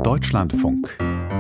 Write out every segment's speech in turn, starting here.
Deutschlandfunk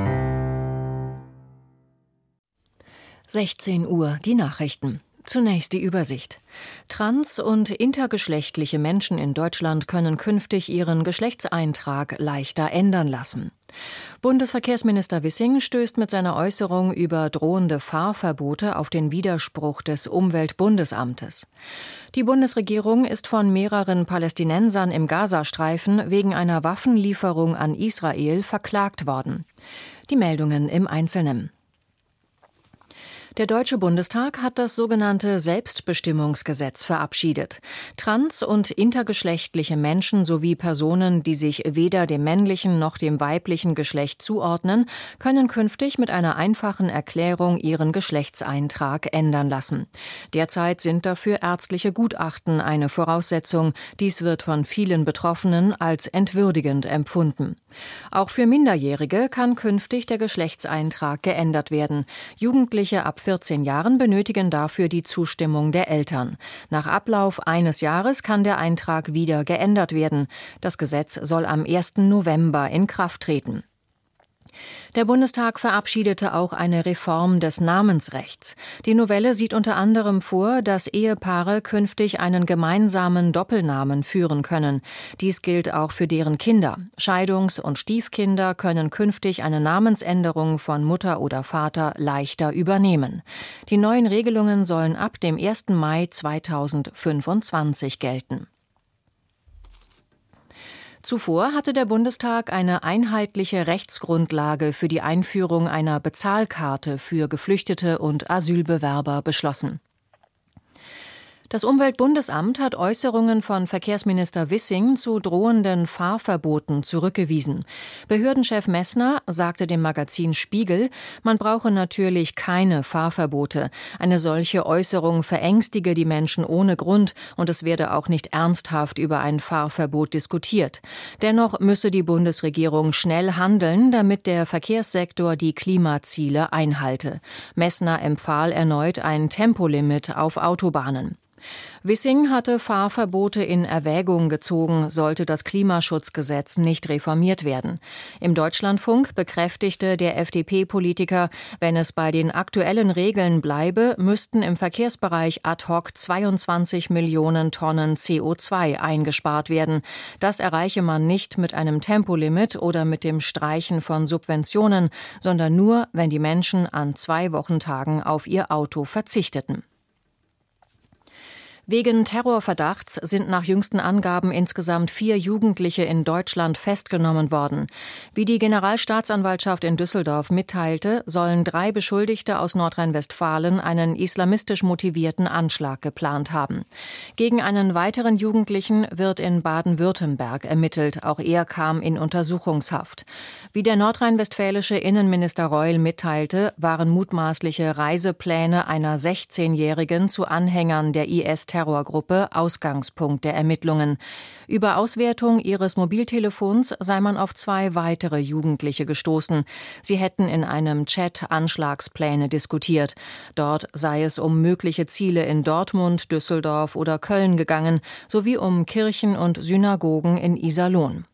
16 Uhr, die Nachrichten. Zunächst die Übersicht. Trans- und intergeschlechtliche Menschen in Deutschland können künftig ihren Geschlechtseintrag leichter ändern lassen. Bundesverkehrsminister Wissing stößt mit seiner Äußerung über drohende Fahrverbote auf den Widerspruch des Umweltbundesamtes. Die Bundesregierung ist von mehreren Palästinensern im Gazastreifen wegen einer Waffenlieferung an Israel verklagt worden. Die Meldungen im Einzelnen. Der Deutsche Bundestag hat das sogenannte Selbstbestimmungsgesetz verabschiedet. Trans- und intergeschlechtliche Menschen sowie Personen, die sich weder dem männlichen noch dem weiblichen Geschlecht zuordnen, können künftig mit einer einfachen Erklärung ihren Geschlechtseintrag ändern lassen. Derzeit sind dafür ärztliche Gutachten eine Voraussetzung. Dies wird von vielen Betroffenen als entwürdigend empfunden. Auch für Minderjährige kann künftig der Geschlechtseintrag geändert werden. Jugendliche ab 14 Jahren benötigen dafür die Zustimmung der Eltern. Nach Ablauf eines Jahres kann der Eintrag wieder geändert werden. Das Gesetz soll am 1. November in Kraft treten. Der Bundestag verabschiedete auch eine Reform des Namensrechts. Die Novelle sieht unter anderem vor, dass Ehepaare künftig einen gemeinsamen Doppelnamen führen können. Dies gilt auch für deren Kinder. Scheidungs- und Stiefkinder können künftig eine Namensänderung von Mutter oder Vater leichter übernehmen. Die neuen Regelungen sollen ab dem 1. Mai 2025 gelten. Zuvor hatte der Bundestag eine einheitliche Rechtsgrundlage für die Einführung einer Bezahlkarte für Geflüchtete und Asylbewerber beschlossen. Das Umweltbundesamt hat Äußerungen von Verkehrsminister Wissing zu drohenden Fahrverboten zurückgewiesen. Behördenchef Messner sagte dem Magazin Spiegel, man brauche natürlich keine Fahrverbote. Eine solche Äußerung verängstige die Menschen ohne Grund und es werde auch nicht ernsthaft über ein Fahrverbot diskutiert. Dennoch müsse die Bundesregierung schnell handeln, damit der Verkehrssektor die Klimaziele einhalte. Messner empfahl erneut ein Tempolimit auf Autobahnen. Wissing hatte Fahrverbote in Erwägung gezogen, sollte das Klimaschutzgesetz nicht reformiert werden. Im Deutschlandfunk bekräftigte der FDP-Politiker, wenn es bei den aktuellen Regeln bleibe, müssten im Verkehrsbereich ad hoc 22 Millionen Tonnen CO2 eingespart werden. Das erreiche man nicht mit einem Tempolimit oder mit dem Streichen von Subventionen, sondern nur, wenn die Menschen an 2 Wochentagen auf ihr Auto verzichteten. Wegen Terrorverdachts sind nach jüngsten Angaben insgesamt 4 Jugendliche in Deutschland festgenommen worden. Wie die Generalstaatsanwaltschaft in Düsseldorf mitteilte, sollen 3 Beschuldigte aus Nordrhein-Westfalen einen islamistisch motivierten Anschlag geplant haben. Gegen einen weiteren Jugendlichen wird in Baden-Württemberg ermittelt. Auch er kam in Untersuchungshaft. Wie der nordrhein-westfälische Innenminister Reul mitteilte, waren mutmaßliche Reisepläne einer 16-Jährigen zu Anhängern der IS-Terrorgruppe Ausgangspunkt der Ermittlungen. Über Auswertung ihres Mobiltelefons sei man auf 2 weitere Jugendliche gestoßen. Sie hätten in einem Chat Anschlagspläne diskutiert. Dort sei es um mögliche Ziele in Dortmund, Düsseldorf oder Köln gegangen, sowie um Kirchen und Synagogen in Iserlohn.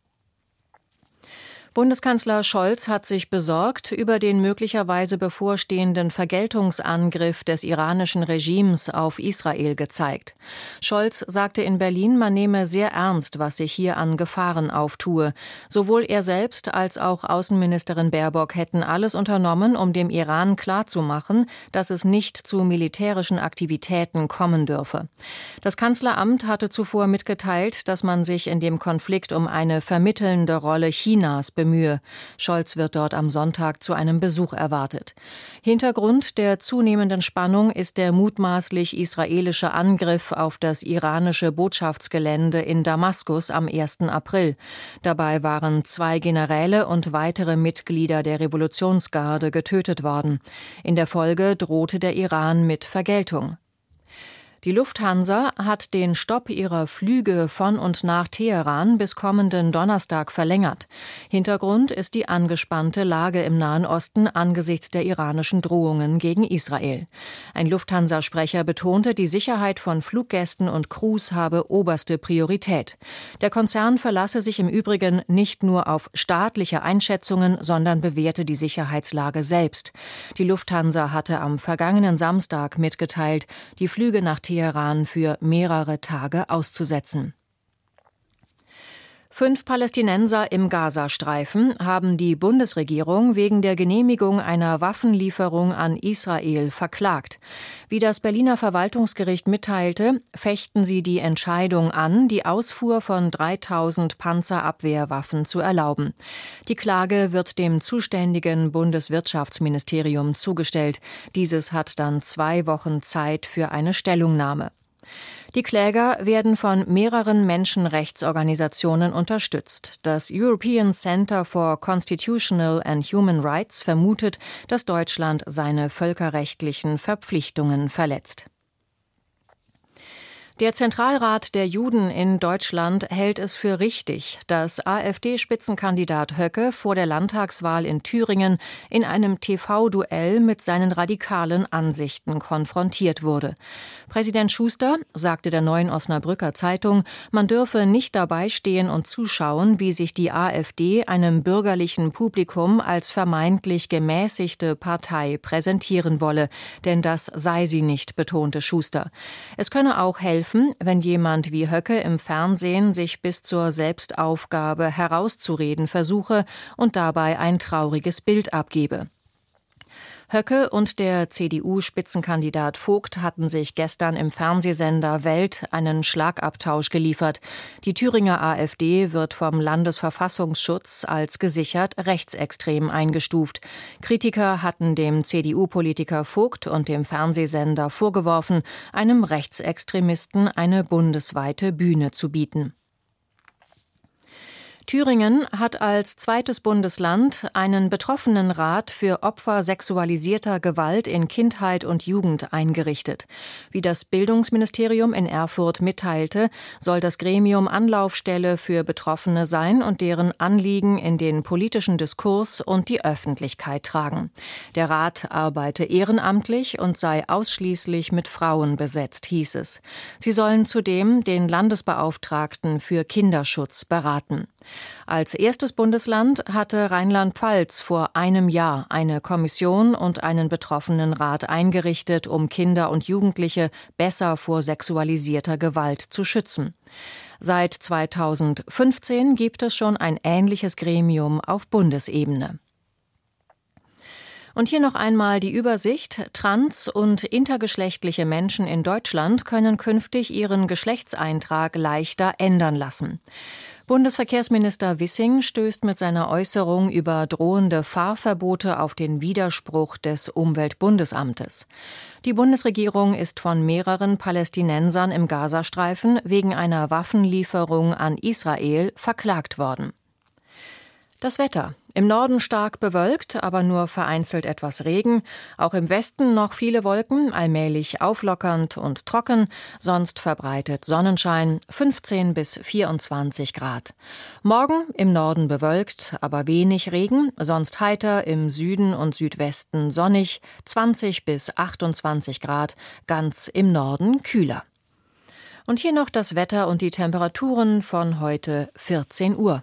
Bundeskanzler Scholz hat sich besorgt über den möglicherweise bevorstehenden Vergeltungsangriff des iranischen Regimes auf Israel gezeigt. Scholz sagte in Berlin, man nehme sehr ernst, was sich hier an Gefahren auftue. Sowohl er selbst als auch Außenministerin Baerbock hätten alles unternommen, um dem Iran klarzumachen, dass es nicht zu militärischen Aktivitäten kommen dürfe. Das Kanzleramt hatte zuvor mitgeteilt, dass man sich in dem Konflikt um eine vermittelnde Rolle Chinas bemühe. Scholz wird dort am Sonntag zu einem Besuch erwartet. Hintergrund der zunehmenden Spannung ist der mutmaßlich israelische Angriff auf das iranische Botschaftsgelände in Damaskus am 1. April. Dabei waren 2 Generäle und weitere Mitglieder der Revolutionsgarde getötet worden. In der Folge drohte der Iran mit Vergeltung. Die Lufthansa hat den Stopp ihrer Flüge von und nach Teheran bis kommenden Donnerstag verlängert. Hintergrund ist die angespannte Lage im Nahen Osten angesichts der iranischen Drohungen gegen Israel. Ein Lufthansa-Sprecher betonte, die Sicherheit von Fluggästen und Crews habe oberste Priorität. Der Konzern verlasse sich im Übrigen nicht nur auf staatliche Einschätzungen, sondern bewerte die Sicherheitslage selbst. Die Lufthansa hatte am vergangenen Samstag mitgeteilt, die Flüge nach Teheran für mehrere Tage auszusetzen. 5 Palästinenser im Gazastreifen haben die Bundesregierung wegen der Genehmigung einer Waffenlieferung an Israel verklagt. Wie das Berliner Verwaltungsgericht mitteilte, fechten sie die Entscheidung an, die Ausfuhr von 3000 Panzerabwehrwaffen zu erlauben. Die Klage wird dem zuständigen Bundeswirtschaftsministerium zugestellt. Dieses hat dann 2 Wochen Zeit für eine Stellungnahme. Die Kläger werden von mehreren Menschenrechtsorganisationen unterstützt. Das European Center for Constitutional and Human Rights vermutet, dass Deutschland seine völkerrechtlichen Verpflichtungen verletzt. Der Zentralrat der Juden in Deutschland hält es für richtig, dass AfD-Spitzenkandidat Höcke vor der Landtagswahl in Thüringen in einem TV-Duell mit seinen radikalen Ansichten konfrontiert wurde. Präsident Schuster sagte der Neuen Osnabrücker Zeitung, man dürfe nicht dabei stehen und zuschauen, wie sich die AfD einem bürgerlichen Publikum als vermeintlich gemäßigte Partei präsentieren wolle, denn das sei sie nicht, betonte Schuster. Es könne auch helfen, wenn jemand wie Höcke im Fernsehen sich bis zur Selbstaufgabe herauszureden versuche und dabei ein trauriges Bild abgebe. Höcke und der CDU-Spitzenkandidat Vogt hatten sich gestern im Fernsehsender Welt einen Schlagabtausch geliefert. Die Thüringer AfD wird vom Landesverfassungsschutz als gesichert rechtsextrem eingestuft. Kritiker hatten dem CDU-Politiker Vogt und dem Fernsehsender vorgeworfen, einem Rechtsextremisten eine bundesweite Bühne zu bieten. Thüringen hat als zweites Bundesland einen Betroffenenrat für Opfer sexualisierter Gewalt in Kindheit und Jugend eingerichtet. Wie das Bildungsministerium in Erfurt mitteilte, soll das Gremium Anlaufstelle für Betroffene sein und deren Anliegen in den politischen Diskurs und die Öffentlichkeit tragen. Der Rat arbeite ehrenamtlich und sei ausschließlich mit Frauen besetzt, hieß es. Sie sollen zudem den Landesbeauftragten für Kinderschutz beraten. Als erstes Bundesland hatte Rheinland-Pfalz vor einem Jahr eine Kommission und einen Betroffenenrat eingerichtet, um Kinder und Jugendliche besser vor sexualisierter Gewalt zu schützen. Seit 2015 gibt es schon ein ähnliches Gremium auf Bundesebene. Und hier noch einmal die Übersicht. Trans- und intergeschlechtliche Menschen in Deutschland können künftig ihren Geschlechtseintrag leichter ändern lassen. Bundesverkehrsminister Wissing stößt mit seiner Äußerung über drohende Fahrverbote auf den Widerspruch des Umweltbundesamtes. Die Bundesregierung ist von mehreren Palästinensern im Gazastreifen wegen einer Waffenlieferung an Israel verklagt worden. Das Wetter. Im Norden stark bewölkt, aber nur vereinzelt etwas Regen. Auch im Westen noch viele Wolken, allmählich auflockernd und trocken. Sonst verbreitet Sonnenschein, 15 bis 24 Grad. Morgen im Norden bewölkt, aber wenig Regen. Sonst heiter, im Süden und Südwesten sonnig, 20 bis 28 Grad. Ganz im Norden kühler. Und hier noch das Wetter und die Temperaturen von heute 14 Uhr.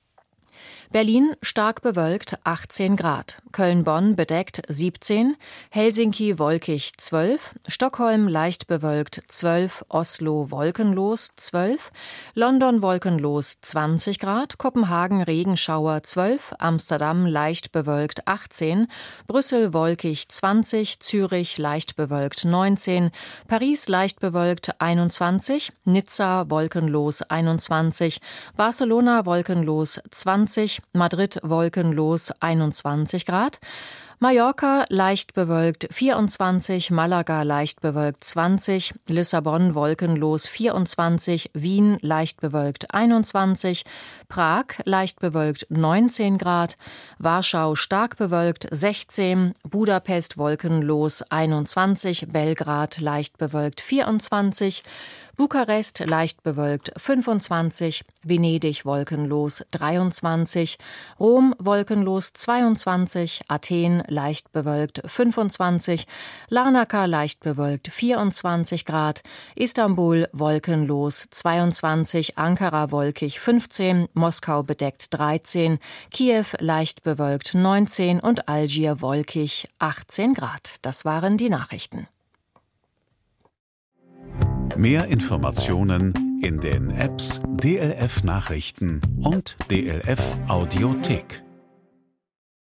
Berlin stark bewölkt 18 Grad, Köln-Bonn bedeckt 17, Helsinki wolkig 12, Stockholm leicht bewölkt 12, Oslo wolkenlos 12, London wolkenlos 20 Grad, Kopenhagen Regenschauer 12, Amsterdam leicht bewölkt 18, Brüssel wolkig 20, Zürich leicht bewölkt 19, Paris leicht bewölkt 21, Nizza wolkenlos 21, Barcelona wolkenlos 20, Madrid wolkenlos 21 Grad, Mallorca leicht bewölkt 24, Malaga leicht bewölkt 20, Lissabon wolkenlos 24, Wien leicht bewölkt 21, Prag leicht bewölkt 19 Grad, Warschau stark bewölkt 16, Budapest wolkenlos 21, Belgrad leicht bewölkt 24, Bukarest leicht bewölkt 25, Venedig wolkenlos 23, Rom wolkenlos 22, Athen leicht bewölkt 25, Larnaca leicht bewölkt 24 Grad, Istanbul wolkenlos 22, Ankara wolkig 15, Moskau bedeckt 13, Kiew leicht bewölkt 19 und Algier wolkig 18 Grad. Das waren die Nachrichten. Mehr Informationen in den Apps DLF Nachrichten und DLF Audiothek.